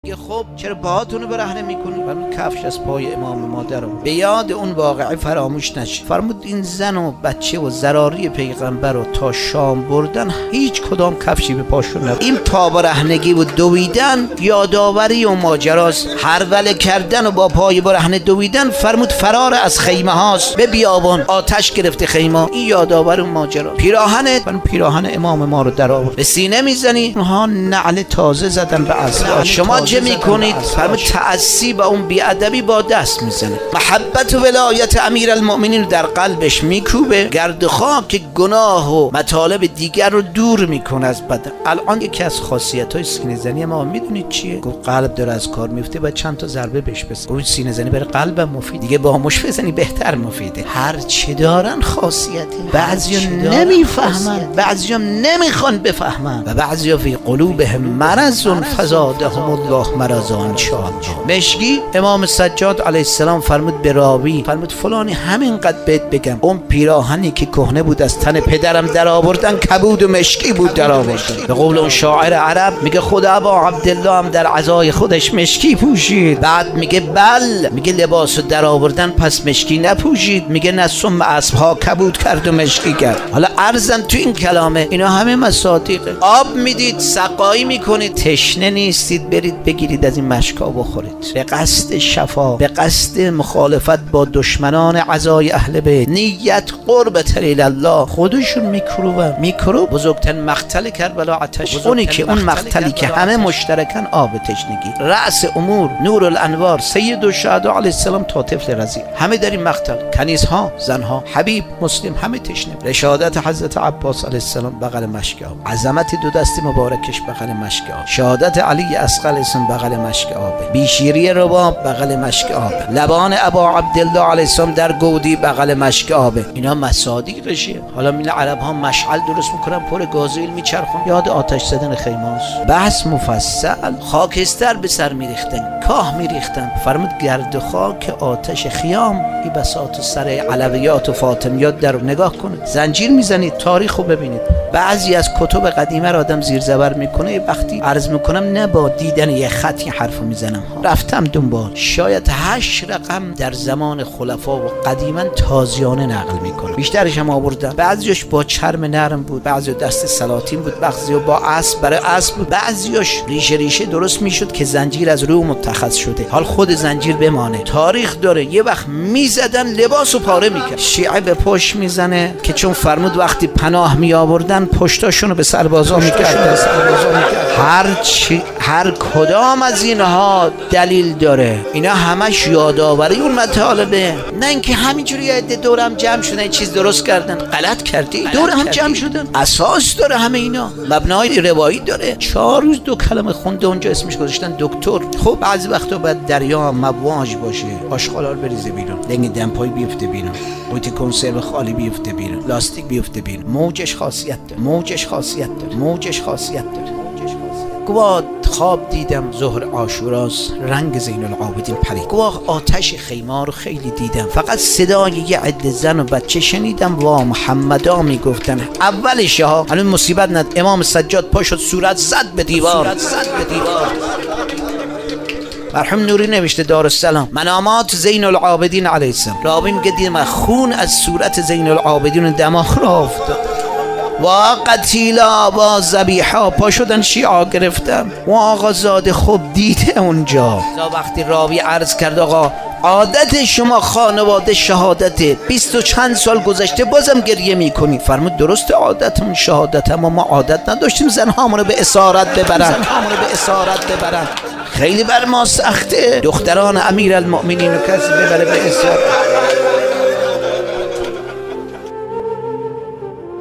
میگه خب چرا پاهاتونو برهنه میکنی؟ فرمود کفش از پای امام مادرم به یاد اون واقعه فراموش نشه. فرمود این زن و بچه و زراری پیغمبر رو تا شام بردن هیچ کدام کفشی به پاشون نبود. این پا برهنگی و دویدن یادآوری و ماجراست. هروله کردن و با پای برهنه دویدن فرمود فرار از خیمه هاست به بیابان، آتش گرفته خیمه. این یادآور و ماجرا. پیراهن امام ما رو در آورد به سینه میزنی. اونها نعل تازه زدن به اصلا. شما چه میکنید؟ فرمود تعصی با اون بیادبی با دست میزنه. محبت و ولایت امیرالمؤمنین در قلبش میکوبه. گرد خاک گناه و مطالب دیگر رو دور میکنه از بدن. الان یکی از خاصیت‌های سینه زنی ما میدونید چیه؟ گفت قلب داره از کار میفته و چند تا ضربه بهش بزنه. گفت سینه زنی برای قلبم مفید، دیگه با مش بزنی بهتر مفیده. هر چه دارن خاصیته. بعضیا نمیفهمن، بعضیا نمیخوان بفهمن و بعضیا فی قلوبهم مرض فزادهم الله مرضا ان شاء الله. مشکی امام سجاد علیه السلام فرمود به راوی، فرمود فلانی همینقدر بهت بگم اون پیراهنی که کهنه بود از تن پدرم در آوردن کبود و مشکی بود در آوردن. به قول اون شاعر عرب میگه خود ابا عبدالله هم در عزای خودش مشکی پوشید. بعد میگه بل، میگه لباسو در آوردن پس مشکی نپوشید. میگه نسم اسبها کبود کرد و مشکی کرد. حالا عرضم تو این کلامه اینا همه مصادیقه. آب میدید سقایی میکنید، تشنه نیستید برید بگیرید از این مشکا بخورید. به قصد شفا، به قصد مخالفت با دشمنان عزای اهل بیت، نیت قربت الله. خودشون میکروب بزرگترین مقتل کربلا آتش. اونی که اون مقتلی که همه مشترکن آب تشنگی. رأس امور نور الانوار سید الشهدا علیه السلام تا طفل رضیع همه در این مقتل. کنیزها، زنها، حبیب، مسلم همه تشنه. رشادت حضرت عباس علیه السلام بغل مشک آب، عظمت دو دست مبارکش بغل مشک آب، شهادت علی اصغر اسم بغل مشک آب، بیشیری رباب بغل مشک آب، لبان ابا عبدالله علیه السلام در گودی بغل مشک آب. اینا مصادیقشه. حالا میل عرب ها مشعل درست میکنن پر گازوئیل میچرخون، یاد آتش زدن خیماست. بحث مفصل. خاکستر به سر میریختن، کاه میریختن. فرمود گرد خاک آتش خیام این بساط و سر علویات و فاطمیات در نگاه کنید. زنجیر میزنید، تاریخو ببینید. بعضی از کتب قدیمه را آدم زیر زبر میکنه. وقتی عرض میکنم نه با دیدن یه خط یه حرفو میزنم، رفتم دنبال. شاید 8 رقم در زمان خلفا و قدیما تازیانه نقل میکنه، بیشترش هم آوردم. بعضیش با چرم نرم بود، بعضی دست سلاطین بود، بعضی با اسب برای اسب بود، بعضیش ریشه درست میشد که زنجیر از روی متخذ شده. حال خود زنجیر بمانه. تاریخ داره. یه وقت میزدن لباسو پاره میکرد. شیعه به پشت میزنه که چون فرمود وقتی پناه می آوردن پشتاشونو به سربازا میکرد. هر کدام از اینها دلیل داره. اینا همش یادآوری اون مطالبه. نه اینکه همینجوری عده دورم جمع شدن چیز درست کردن. غلط کردی. دور هم جمع شدن. اساس داره همه اینا. مبنای روایی داره. 4 روز 2 کلمه خونده اونجا اسمش گذاشتن دکتر. خب بعضی وقتا باید دریا مواج باشه، آشغالا رو بریزه بیرون، لنگ دمپای بیفته بیرون، بوتی کنسرو خالی بیفته بیرون، لاستیک بیفته بیرون. موجش خاصیت داره. گواه خواب دیدم ظهر عاشوراست، رنگ زین العابدین پرید. گواه آتش خیمه رو خیلی دیدم، فقط صدای یه عده زن و بچه شنیدم وا محمدا میگفتن. اولش ها الان مصیبت ند. امام سجاد پا شد صورت زد به دیوار. مرحوم نوری نوشته دارالسلام منامات زین العابدین علیه السلام. راوی میگه دیدم خون از صورت زین العابدین دماغ را افتاد. و قتیلا با ذبیحا پا شدن شیعا گرفتم. و آقا زاده خوب دیده اونجا. وقتی راوی عرض کرد آقا عادت شما خانواده شهادته، 20 و چند سال گذشته بازم گریه میکنی. فرمود درست عادتمون شهادت، اما ما عادت نداشتیم زنهامون رو به اسارت ببرن. خیلی بر ما سخته دختران امیرالمؤمنین رو کسی ببره به اسارت.